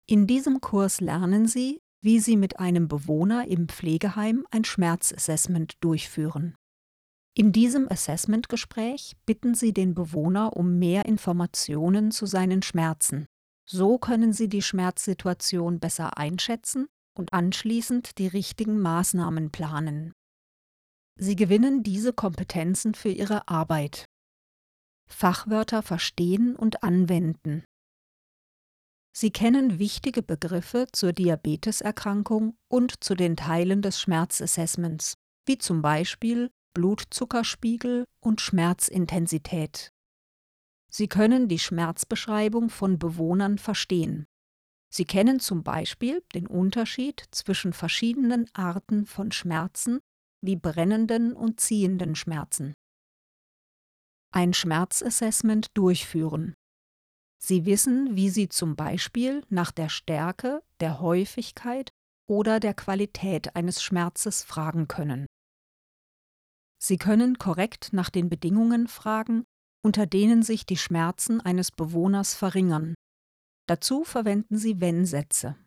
In diesem Kurs lernen Sie, wie Sie mit einem Bewohner im Pflegeheim ein Schmerzassessment durchführen. In diesem Assessmentgespräch bitten Sie den Bewohner um mehr Informationen zu seinen Schmerzen. So können Sie die Schmerzsituation besser einschätzen und anschließend die richtigen Maßnahmen planen. Sie gewinnen diese Kompetenzen für Ihre Arbeit. Fachwörter verstehen und anwenden. Sie kennen wichtige Begriffe zur Diabeteserkrankung und zu den Teilen des Schmerzassessments, wie zum Beispiel Blutzuckerspiegel und Schmerzintensität. Sie können die Schmerzbeschreibung von Bewohnern verstehen. Sie kennen zum Beispiel den Unterschied zwischen verschiedenen Arten von Schmerzen wie brennenden und ziehenden Schmerzen. Ein Schmerzassessment durchführen. Sie wissen, wie Sie zum Beispiel nach der Stärke, der Häufigkeit oder der Qualität eines Schmerzes fragen können. Sie können korrekt nach den Bedingungen fragen, unter denen sich die Schmerzen eines Bewohners verringern. Dazu verwenden Sie Wenn-Sätze.